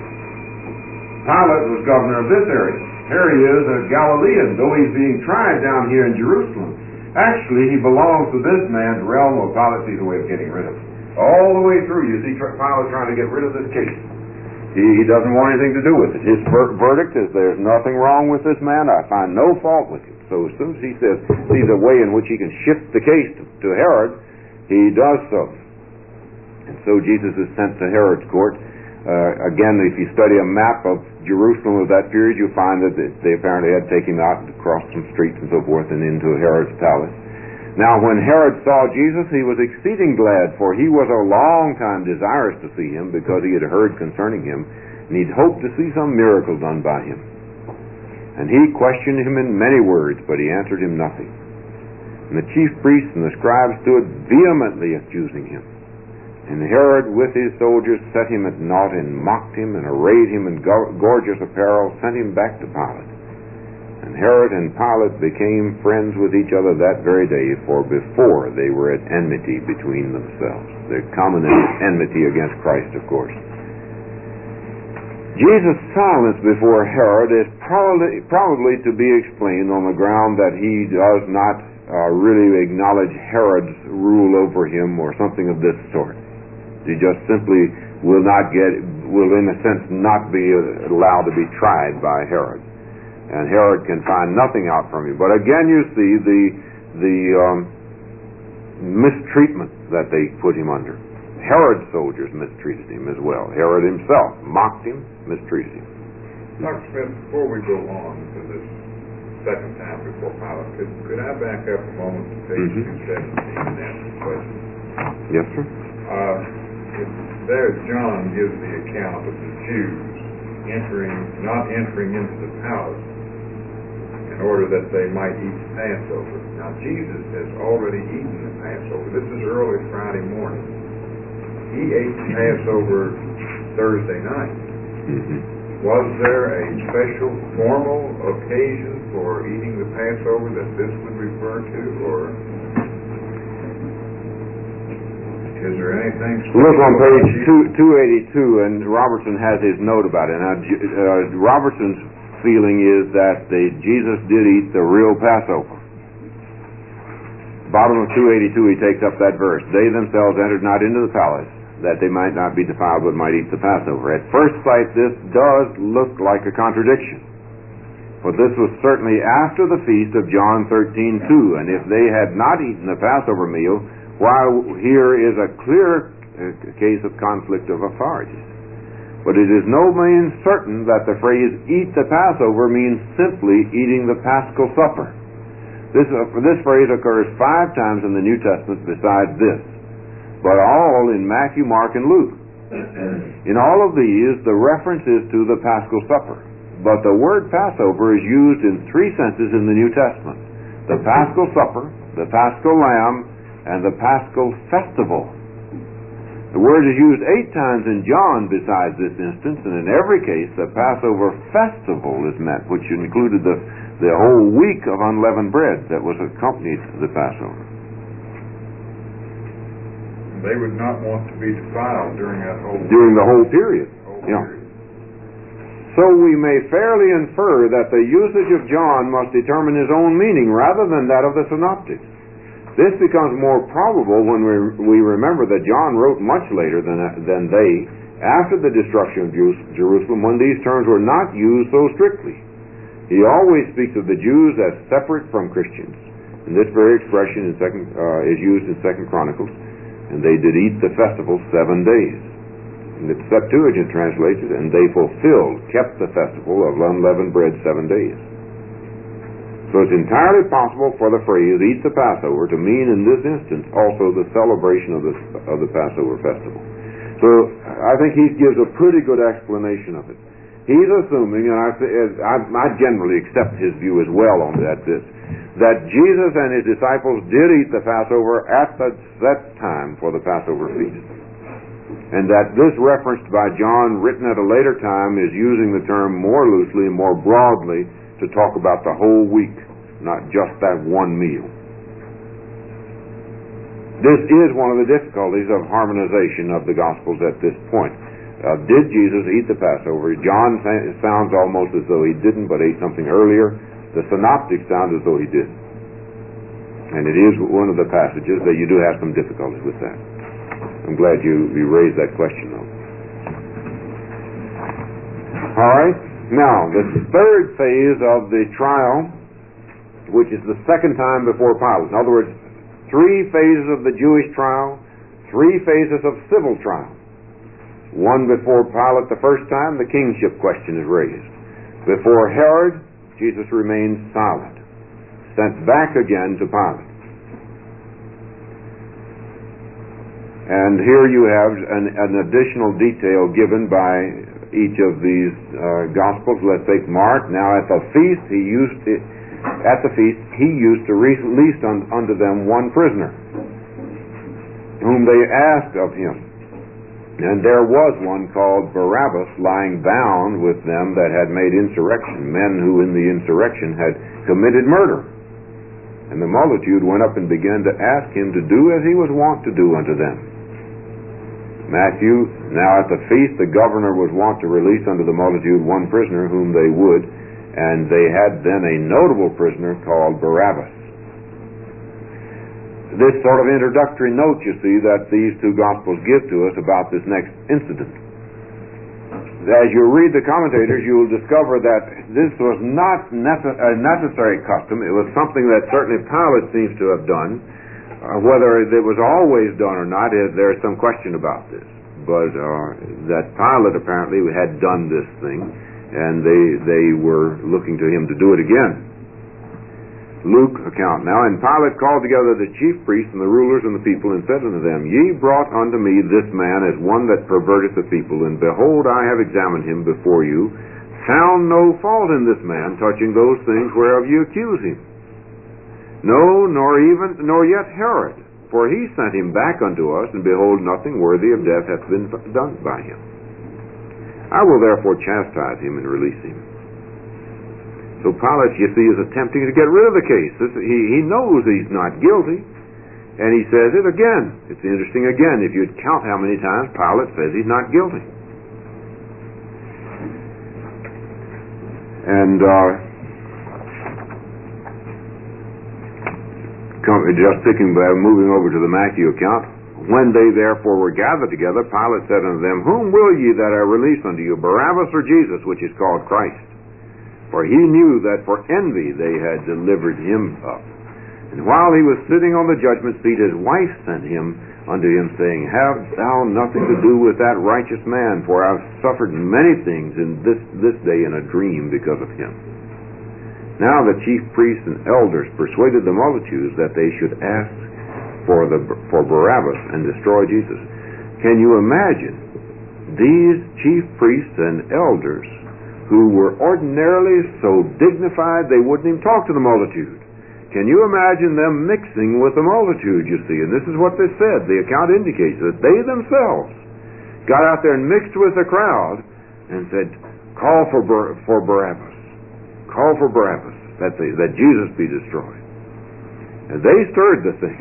Pilate was governor of this area. Here he is, a Galilean, though he's being tried down here in Jerusalem. Actually, he belongs to this man's realm. Well, Pilate sees a way of getting rid of him. All the way through, you see Pilate trying to get rid of this case. He doesn't want anything to do with it. His verdict is, there's nothing wrong with this man. I find no fault with him. So as soon as he sees a way in which he can shift the case to Herod, he does so. And so Jesus is sent to Herod's court. Again, if you study a map of Jerusalem of that period, you find that they apparently had taken him out across some streets and so forth and into Herod's palace. Now, when Herod saw Jesus, he was exceeding glad, for he was a long time desirous to see him, because he had heard concerning him, and he'd hoped to see some miracle done by him. And he questioned him in many words, but he answered him nothing. And the chief priests and the scribes stood vehemently accusing him. And Herod with his soldiers set him at naught, and mocked him, and arrayed him in gorgeous apparel, sent him back to Pilate. And Herod and Pilate became friends with each other that very day, for before they were at enmity between themselves. Their common enmity against Christ, of course. Jesus' silence before Herod is probably to be explained on the ground that he does not really acknowledge Herod's rule over him, or something of this sort. He just simply will in a sense not be allowed to be tried by Herod. And Herod can find nothing out from him. But again, you see the mistreatment that they put him under. Herod's soldiers mistreated him as well. Herod himself mocked him, mistreated him. Dr. Smith, before we go on to this second time before Pilate, could I back up a moment to page 217 and ask a question? Yes, sir. There, John gives the account of the Jews not entering into the palace in order that they might eat the Passover. Now, Jesus has already eaten the Passover. This is early Friday morning. He ate the Passover Thursday night. Was there a special formal occasion for eating the Passover that this would refer to, or is there anything special? Look on page 282, and Robertson has his note about it. Now, Robertson's feeling is that Jesus did eat the real Passover. Bottom of 282, he takes up that verse. They themselves entered not into the palace, that they might not be defiled, but might eat the Passover. At first sight, this does look like a contradiction. For this was certainly after the feast of John 13:2, and if they had not eaten the Passover meal, while here is a clear case of conflict of authorities. But it is no means certain that the phrase eat the Passover means simply eating the Paschal supper. This phrase occurs 5 times in the New Testament besides this, but all in Matthew, Mark, and Luke. In all of these, the reference is to the Paschal supper, but the word Passover is used in 3 senses in the New Testament: the Paschal supper, the Paschal lamb, and the Paschal festival. The word is used 8 times in John besides this instance, and in every case the Passover festival is meant, which included the whole week of unleavened bread that was accompanied the Passover. They would not want to be defiled during the whole period. So we may fairly infer that the usage of John must determine his own meaning rather than that of the synoptics. This becomes more probable when we remember that John wrote much later than they, after the destruction of Jerusalem, when these terms were not used so strictly. He always speaks of the Jews as separate from Christians. And this very expression is used in 2 Chronicles. And they did eat the festival 7 days. And the Septuagint translates it, and they kept the festival of unleavened bread 7 days. So it's entirely possible for the phrase eat the Passover to mean in this instance also the celebration of the Passover festival. So I think he gives a pretty good explanation of it. He's assuming, and I generally accept his view as well on that Jesus and his disciples did eat the Passover at the set time for the Passover feast. And that this reference by John, written at a later time, is using the term more loosely and more broadly to talk about the whole week, not just that one meal. This is one of the difficulties of harmonization of the Gospels at this point. Did Jesus eat the Passover? John sounds almost as though he didn't, but ate something earlier. The Synoptics sound as though he did. And it is one of the passages that you do have some difficulties with that. I'm glad you raised that question, though. All right. Now, the third phase of the trial, which is the second time before Pilate. In other words, 3 phases of the Jewish trial, 3 phases of civil trial. One before Pilate the first time, the kingship question is raised. Before Herod, Jesus remains silent, sent back again to Pilate. And here you have an additional detail given by each of these Gospels. Let's take Mark. Now at the feast, he used to release unto them one prisoner, whom they asked of him. And there was one called Barabbas lying bound with them that had made insurrection, men who in the insurrection had committed murder. And the multitude went up and began to ask him to do as he was wont to do unto them. Matthew, now at the feast the governor was wont to release unto the multitude one prisoner whom they would, and they had then a notable prisoner called Barabbas. This sort of introductory note, you see, that these 2 Gospels give to us about this next incident. As you read the commentators, you will discover that this was not a necessary custom. It was something that certainly Pilate seems to have done. Whether it was always done or not, there is some question about this. But that Pilate apparently had done this thing, and they were looking to him to do it again. Luke account now, and Pilate called together the chief priests and the rulers and the people, and said unto them, Ye brought unto me this man as one that perverteth the people, and behold, I have examined him before you, found no fault in this man touching those things whereof you accuse him. No, nor yet Herod, for he sent him back unto us, and behold, nothing worthy of death hath been done by him. I will therefore chastise him and release him. So Pilate, you see, is attempting to get rid of the case. He knows he's not guilty, and he says it again. It's interesting again, if you'd count how many times Pilate says he's not guilty. And moving over to the Matthew account. When they therefore were gathered together, Pilate said unto them, Whom will ye that I release unto you, Barabbas or Jesus, which is called Christ? For he knew that for envy they had delivered him up. And while he was sitting on the judgment seat, his wife sent him unto him, saying, Have thou nothing to do with that righteous man, for I have suffered many things in this day in a dream because of him. Now the chief priests and elders persuaded the multitudes that they should ask for Barabbas and destroy Jesus. Can you imagine these chief priests and elders who were ordinarily so dignified they wouldn't even talk to the multitude? Can you imagine them mixing with the multitude, you see? And this is what they said. The account indicates that they themselves got out there and mixed with the crowd and said, Call for Barabbas. Call for Barabbas, that Jesus be destroyed. And they stirred the thing.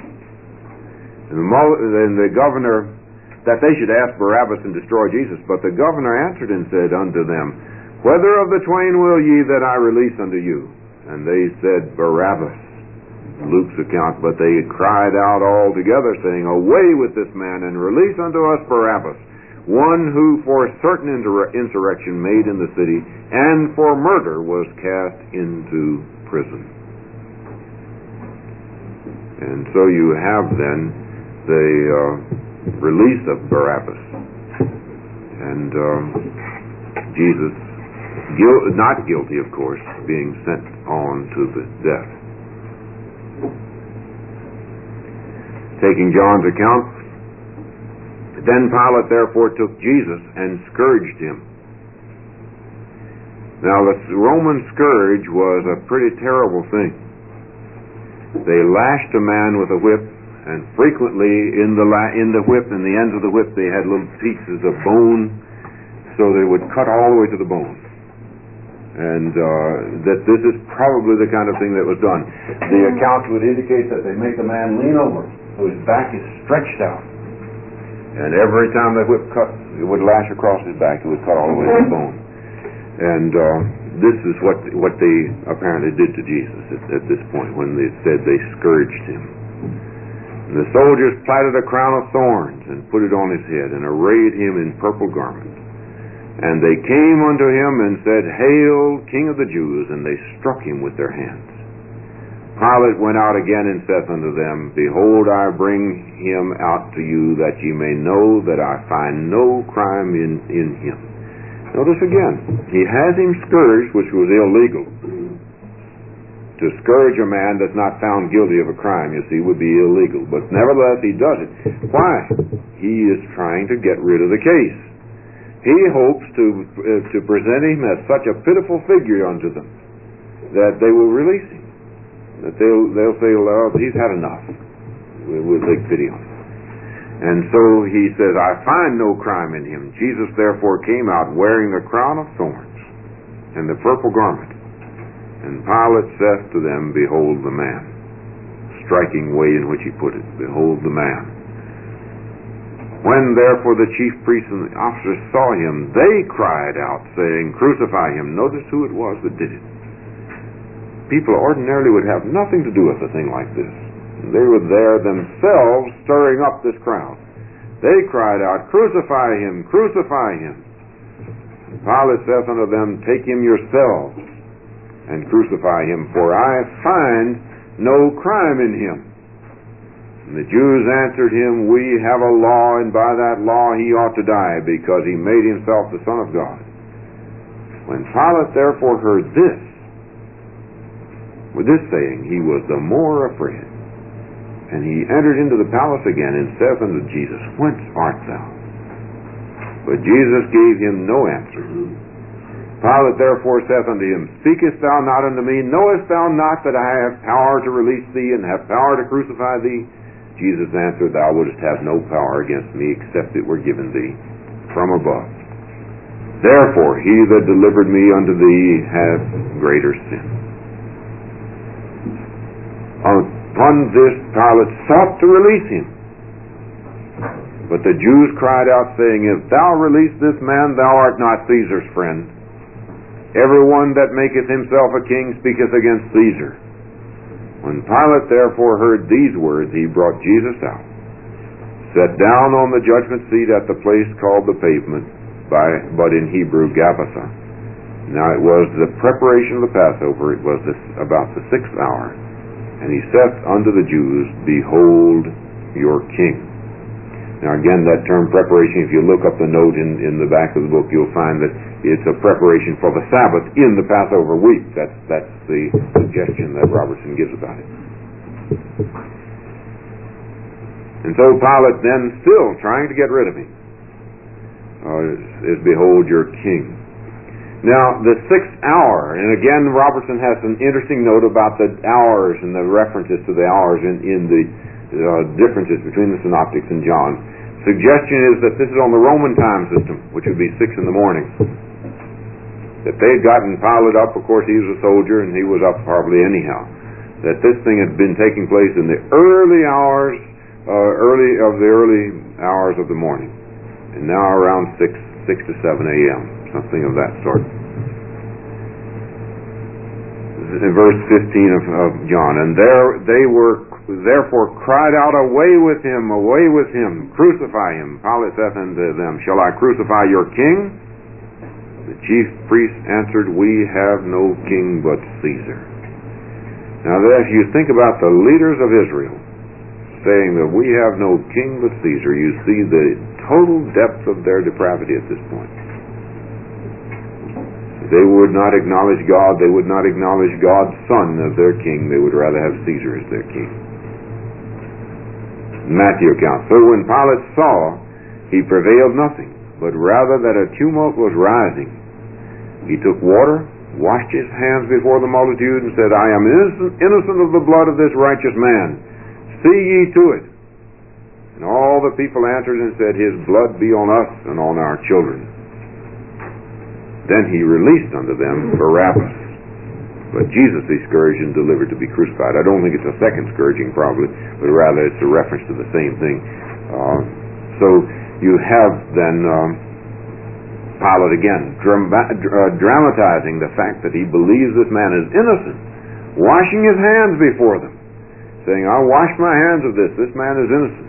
And the governor, that they should ask Barabbas and destroy Jesus. But the governor answered and said unto them, Whether of the twain will ye that I release unto you? And they said, Barabbas. Luke's account, but they cried out all together, saying, Away with this man, and release unto us Barabbas, one who for certain insurrection made in the city, and for murder was cast into prison. And so you have then the release of Barabbas, and Jesus, not guilty, of course, being sent on to the death. Taking John's account, then Pilate therefore took Jesus and scourged him. Now the Roman scourge was a pretty terrible thing. They lashed a man with a whip, and frequently in the whip, in the ends of the whip, they had little pieces of bone, so they would cut all the way to the bone. And that this is probably the kind of thing that was done. The accounts would indicate that they make the man lean over, so his back is stretched out. And every time the whip cut, it would lash across his back, it would cut all the way to the bone. And this is what they apparently did to Jesus at this point, when they said they scourged him. And the soldiers platted a crown of thorns and put it on his head, and arrayed him in purple garments. And they came unto him and said, Hail, King of the Jews! And they struck him with their hands. Pilate went out again and saith unto them, Behold, I bring him out to you, that ye may know that I find no crime in him. Notice again, he has him scourged, which was illegal. To scourge a man that's not found guilty of a crime, you see, would be illegal. But nevertheless, he does it. Why? He is trying to get rid of the case. He hopes to present him as such a pitiful figure unto them that they will release him. That they'll say, well, he's had enough. We'll take pity on him. And so he says, I find no crime in him. Jesus therefore came out wearing the crown of thorns and the purple garment. And Pilate saith to them, Behold the man. Striking way in which he put it. Behold the man. When therefore the chief priests and the officers saw him, they cried out, saying, Crucify him. Notice who it was that did it. People ordinarily would have nothing to do with a thing like this. They were there themselves stirring up this crowd. They cried out, Crucify him, crucify him. And Pilate saith unto them, Take him yourselves and crucify him, for I find no crime in him. And the Jews answered him, We have a law, and by that law he ought to die, because he made himself the Son of God. When Pilate therefore heard this, with this saying, he was the more afraid. And he entered into the palace again, and saith unto Jesus, Whence art thou? But Jesus gave him no answer. Pilate therefore saith unto him, Speakest thou not unto me? Knowest thou not that I have power to release thee, and have power to crucify thee? Jesus answered, Thou wouldst have no power against me, except it were given thee from above. Therefore he that delivered me unto thee hath greater sin. Upon this Pilate sought to release him. But the Jews cried out, saying, If thou release this man, thou art not Caesar's friend. Every one that maketh himself a king speaketh against Caesar. When Pilate therefore heard these words, he brought Jesus out, sat down on the judgment seat at the place called the Pavement, but in Hebrew Gabbatha. Now it was the preparation of the Passover. It was about the 6th hour. And he saith unto the Jews, Behold your King. Now again, that term preparation, if you look up the note in the back of the book, you'll find that it's a preparation for the Sabbath in the Passover week. That's the suggestion that Robertson gives about it. And so Pilate then, still trying to get rid of him, is Behold your King. Now, the 6th hour, and again, Robertson has an interesting note about the hours and the references to the hours in the differences between the Synoptics and John. Suggestion is that this is on the Roman time system, which would be 6 in the morning. That they had gotten Pilate up, of course he was a soldier, and he was up probably anyhow. That this thing had been taking place in the early hours of the morning. And now around 6 to 7 a.m., something of that sort. In verse 15 of John, and they were therefore cried out, Away with him, crucify him. Pilate saith unto them, Shall I crucify your king? The chief priests answered, We have no king but Caesar. Now if you think about the leaders of Israel saying that we have no king but Caesar, you see the total depth of their depravity at this point. They would not acknowledge God. They would not acknowledge God's Son as their king. They would rather have Caesar as their king. Matthew account. So when Pilate saw, he prevailed nothing, but rather that a tumult was rising, he took water, washed his hands before the multitude, and said, I am innocent of the blood of this righteous man. See ye to it. And all the people answered and said, His blood be on us and on our children. Then he released unto them Barabbas. But Jesus he scourged and delivered to be crucified. I don't think it's a second scourging probably, but rather it's a reference to the same thing. So you have then Pilate again dramatizing the fact that he believes this man is innocent, washing his hands before them, saying, I wash my hands of this man is innocent.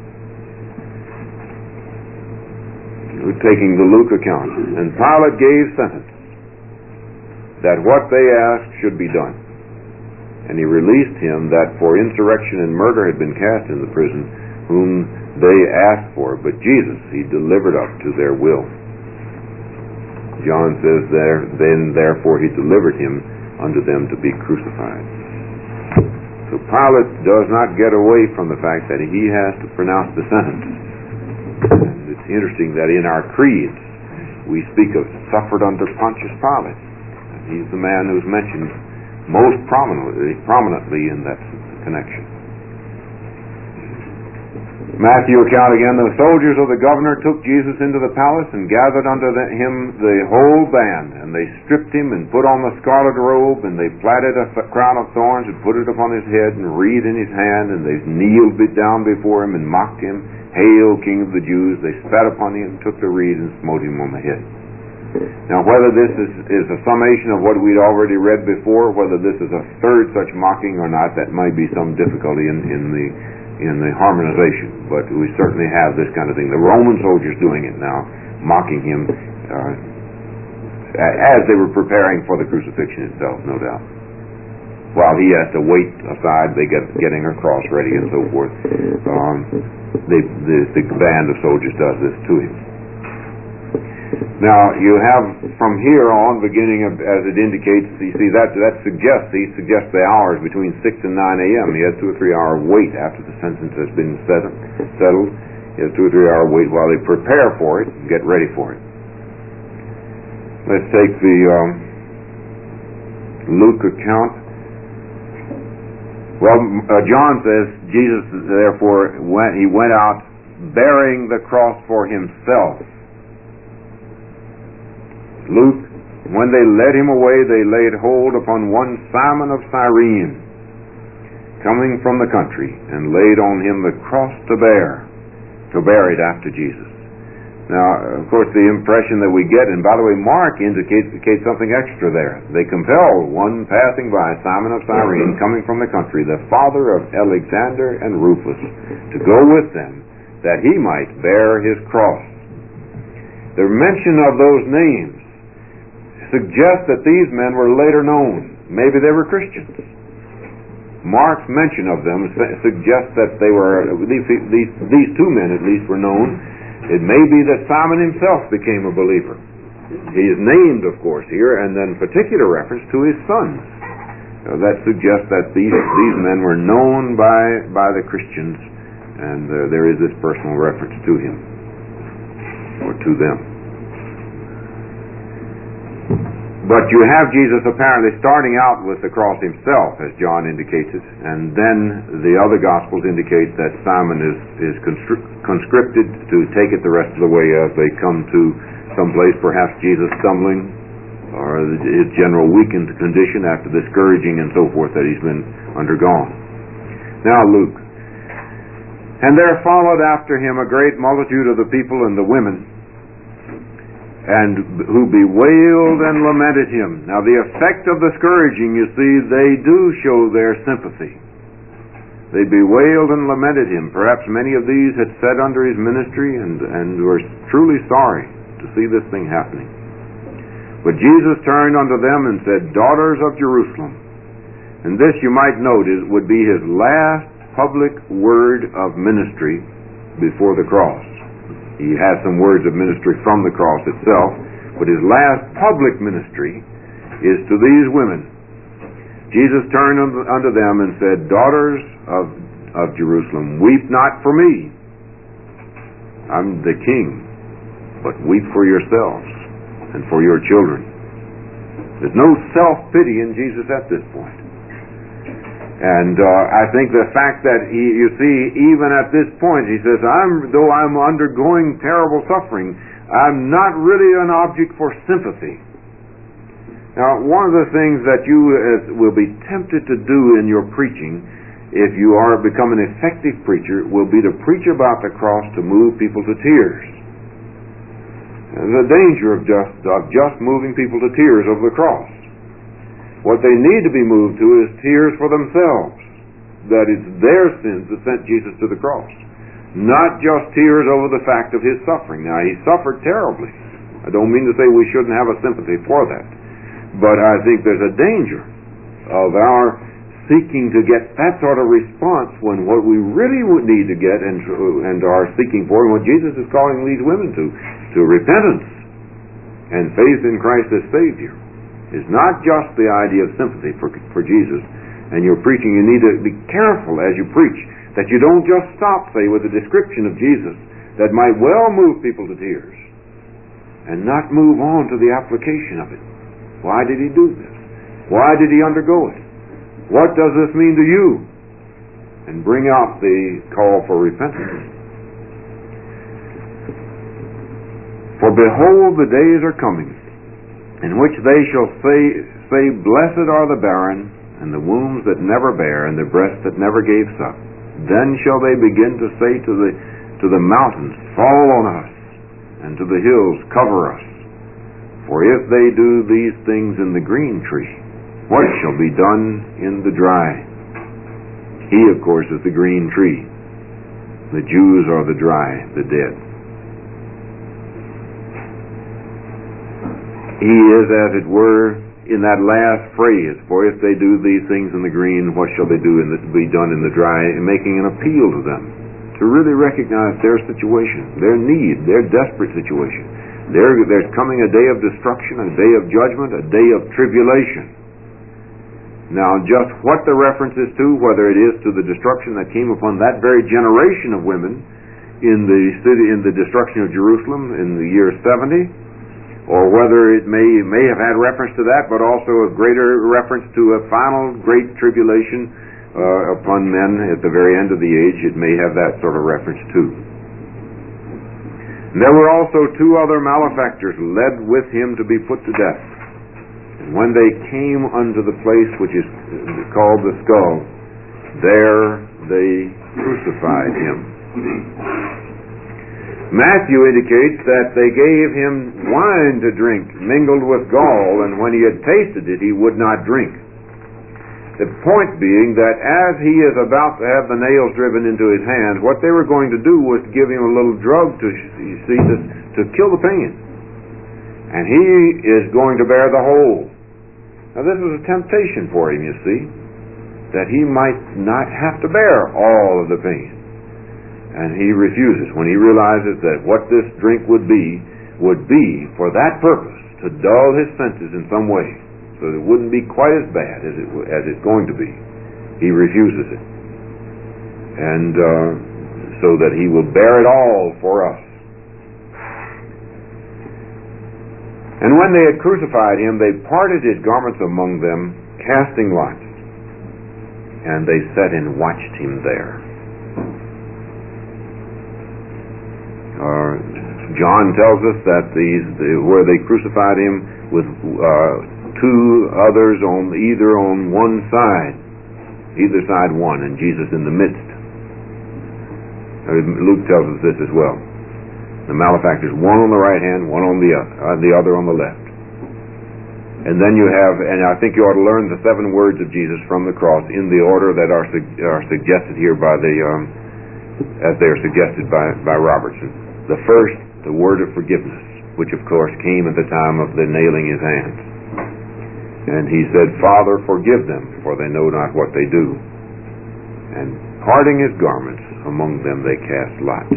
Taking the Luke account. And Pilate gave sentence that what they asked should be done. And he released him that for insurrection and murder had been cast in the prison, whom they asked for. But Jesus he delivered up to their will. John says there, then therefore he delivered him unto them to be crucified. So Pilate does not get away from the fact that he has to pronounce the sentence. It's interesting that in our creeds we speak of suffered under Pontius Pilate. And he's the man who's mentioned most prominently in that connection. Matthew account again, the soldiers of the governor took Jesus into the palace and gathered unto him the whole band, and they stripped him and put on the scarlet robe, and they platted a crown of thorns and put it upon his head and reed in his hand, and they kneeled down before him and mocked him. Hail, King of the Jews. They spat upon him, took the reed, and smote him on the head. Now, whether this is a summation of what we'd already read before, whether this is a third such mocking or not, that might be some difficulty in the harmonization. But we certainly have this kind of thing. The Roman soldiers doing it now, mocking him as they were preparing for the crucifixion itself, no doubt. While he has to wait aside, they getting a cross ready and so forth. The band of soldiers does this to him. Now you have from here on, beginning as it indicates, you see that suggests the hours between 6 and 9 a.m. He has 2 or 3 hour wait after the sentence has been settled. He has 2 or 3 hour wait while they prepare for it and get ready for it. Let's take the Luke account. Well, John says Jesus therefore went out bearing the cross for himself. Luke, when they led him away, they laid hold upon one Simon of Cyrene, coming from the country, and laid on him the cross to bear it after Jesus. Now, of course, the impression that we get, and by the way, Mark indicates something extra there. They compelled one passing by, Simon of Cyrene, coming from the country, the father of Alexander and Rufus, to go with them, that he might bear his cross. The mention of those names suggests that these men were later known. Maybe they were Christians. Mark's mention of them suggests that they were, these two men at least were known. It may be that Simon himself became a believer. He is named, of course, here, and then particular reference to his sons. That suggests that these men were known by the Christians, and there is this personal reference to him, or to them. But you have Jesus apparently starting out with the cross himself, as John indicates it, and then the other Gospels indicate that Simon is conscripted to take it the rest of the way as they come to some place, perhaps Jesus stumbling, or his general weakened condition after the scourging and so forth that he's been undergone. Now Luke. And there followed after him a great multitude of the people and the women, and who bewailed and lamented him. Now the effect of the scourging, you see, they do show their sympathy. They bewailed and lamented him. Perhaps many of these had sat under his ministry and were truly sorry to see this thing happening. But Jesus turned unto them and said, Daughters of Jerusalem. And this, you might note, would be his last public word of ministry before the cross. He has some words of ministry from the cross itself, but his last public ministry is to these women. Jesus turned unto them and said, Daughters of Jerusalem, weep not for me. I'm the king, but weep for yourselves and for your children. There's no self-pity in Jesus at this point. And I think the fact that you see, even at this point, he says, though I'm undergoing terrible suffering, I'm not really an object for sympathy. Now, one of the things that you will be tempted to do in your preaching, if you are become an effective preacher, will be to preach about the cross to move people to tears. And the danger of just moving people to tears over the cross. What they need to be moved to is tears for themselves, that it's their sins that sent Jesus to the cross, not just tears over the fact of his suffering. Now, he suffered terribly. I don't mean to say we shouldn't have a sympathy for that, but I think there's a danger of our seeking to get that sort of response when what we really would need to get and are seeking for, and what Jesus is calling these women to repentance and faith in Christ as Savior, is not just the idea of sympathy for Jesus. And your preaching, you need to be careful as you preach that you don't just stop, say, with a description of Jesus that might well move people to tears and not move on to the application of it. Why did he do this? Why did he undergo it? What does this mean to you? And bring out the call for repentance. For behold, the days are coming, in which they shall say, Blessed are the barren, and the wombs that never bare, and the breasts that never gave suck. Then shall they begin to say to the mountains, Fall on us, and to the hills, Cover us. For if they do these things in the green tree, what shall be done in the dry? He, of course, is the green tree. The Jews are the dry, the dead. He is, as it were, in that last phrase, for if they do these things in the green, what shall they be done in the dry, and making an appeal to them to really recognize their situation, their need, their desperate situation. There's coming a day of destruction, a day of judgment, a day of tribulation. Now, just what the reference is to, whether it is to the destruction that came upon that very generation of women in the city, in the destruction of Jerusalem in the year 70, or whether it may have had reference to that, but also a greater reference to a final great tribulation upon men at the very end of the age, it may have that sort of reference too. And there were also two other malefactors led with him to be put to death. And when they came unto the place which is called the Skull, there they crucified him. Matthew indicates that they gave him wine to drink, mingled with gall, and when he had tasted it, he would not drink. The point being that as he is about to have the nails driven into his hands, what they were going to do was give him a little drug to kill the pain. And he is going to bear the whole. Now this was a temptation for him, you see, that he might not have to bear all of the pain. And he refuses when he realizes that what this drink would be for that purpose, to dull his senses in some way, so that it wouldn't be quite as bad as it's going to be. He refuses it. And so that he will bear it all for us. And when they had crucified him, they parted his garments among them, casting lots. And they sat and watched him there. John tells us that where they crucified him with two others either on one side, either side one, and Jesus in the midst. Luke tells us this as well. The malefactors, one on the right hand, one on the other on the left. And then you have, and I think you ought to learn the 7 words of Jesus from the cross in the order that are suggested here by as they are suggested by Robertson. The first, the word of forgiveness, which of course came at the time of the nailing his hands. And he said, Father, forgive them, for they know not what they do. And parting his garments, among them they cast lots.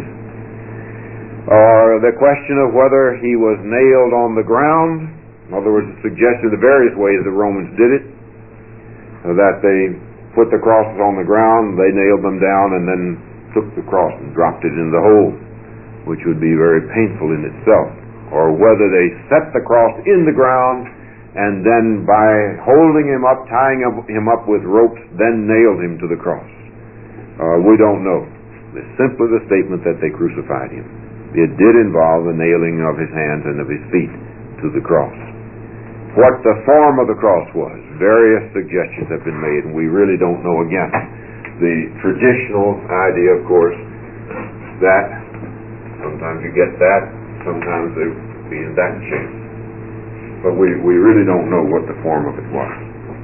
Or the question of whether he was nailed on the ground, in other words, it suggested the various ways the Romans did it, that they put the crosses on the ground, they nailed them down, and then took the cross and dropped it in the hole, which would be very painful in itself. Or whether they set the cross in the ground, and then by holding him up, tying him up with ropes, then nailed him to the cross. We don't know. It's simply the statement that they crucified him. It did involve the nailing of his hands and of his feet to the cross. What the form of the cross was, various suggestions have been made, and we really don't know again. The traditional idea, of course, that sometimes you get that, sometimes they be in that shape. But we really don't know what the form of it was.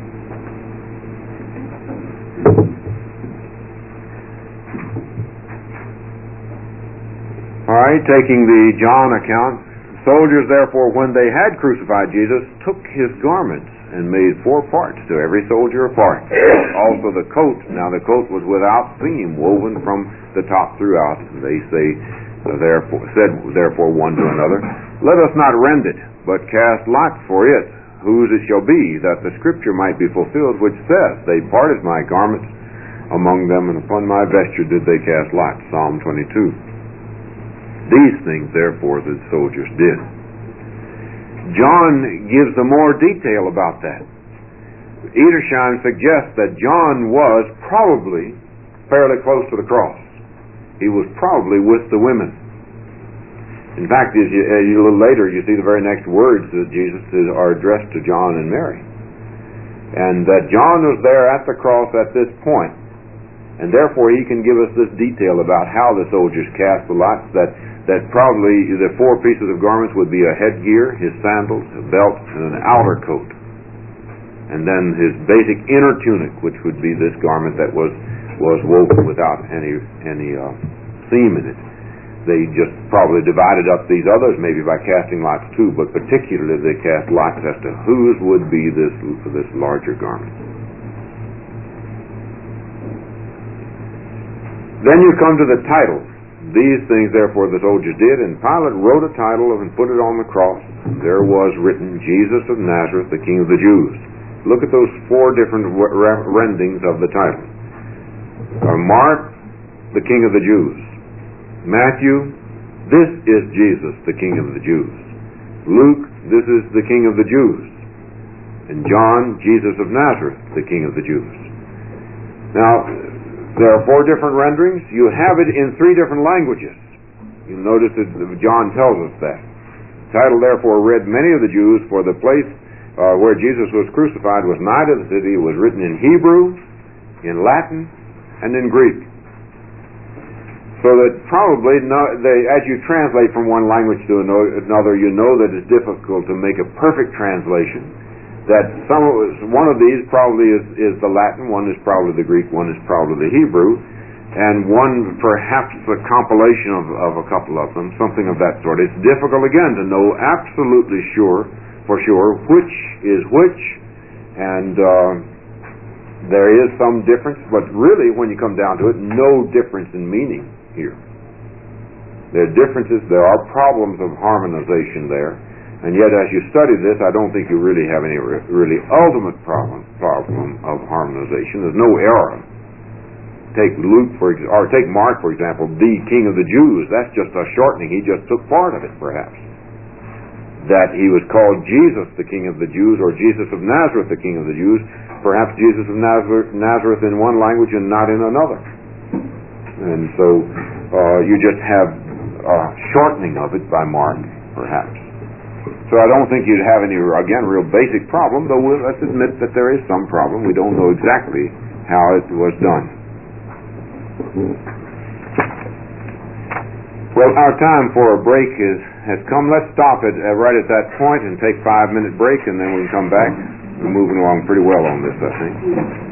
All right, taking the John account, soldiers therefore, when they had crucified Jesus, took his garments and made 4 parts, to every soldier a part. Also the coat. Now the coat was without seam, woven from the top throughout. They therefore one to another, let us not rend it, but cast lots for it, whose it shall be, that the scripture might be fulfilled, which says, they parted my garments among them, and upon my vesture did they cast lots. Psalm 22. These things, therefore, the soldiers did. John gives some more detail about that. Edersheim suggests that John was probably fairly close to the cross. He was probably with the women. In fact, a little later, you see the very next words that Jesus are addressed to John and Mary. And that John was there at the cross at this point. And therefore, he can give us this detail about how the soldiers cast the lots, that probably the 4 pieces of garments would be a headgear, his sandals, a belt, and an outer coat. And then his basic inner tunic, which would be this garment that was woven without any seam in it. They just probably divided up these others maybe by casting lots too, but particularly they cast lots as to whose would be this larger garment. Then you come to the title. These things, therefore, the soldiers did, and Pilate wrote a title and put it on the cross. There was written, Jesus of Nazareth, the King of the Jews. Look at those 4 different rendings of the title. Mark, the King of the Jews. Matthew, this is Jesus, the King of the Jews. Luke, this is the King of the Jews. And John, Jesus of Nazareth, the King of the Jews. Now, there are 4 different renderings. You have it in 3 different languages. You'll notice that John tells us that. The title, therefore, read many of the Jews, for the place where Jesus was crucified was nigh to the city. It was written in Hebrew, in Latin, and in Greek. So that probably, as you translate from one language to another, you know that it's difficult to make a perfect translation. That one of these probably is the Latin, one is probably the Greek, one is probably the Hebrew, and one perhaps a compilation of a couple of them, something of that sort. It's difficult again to know absolutely for sure which is which, and there is some difference, but really when you come down to it, no difference in meaning here. There are differences, there are problems of harmonization there, and yet as you study this, I don't think you really have any really ultimate problem of harmonization. There's no error. Take Mark, for example, the King of the Jews. That's just a shortening. He just took part of it, perhaps. That he was called Jesus, the King of the Jews, or Jesus of Nazareth, the King of the Jews. Perhaps Jesus of Nazareth in one language and not in another. And so you just have a shortening of it by Mark, perhaps. So I don't think you'd have any, again, real basic problem, though let's admit that there is some problem. We don't know exactly how it was done. Well, our time for a break has come. Let's stop it right at that point and take a 5-minute break, and then we can come back. We're moving along pretty well on this, I think.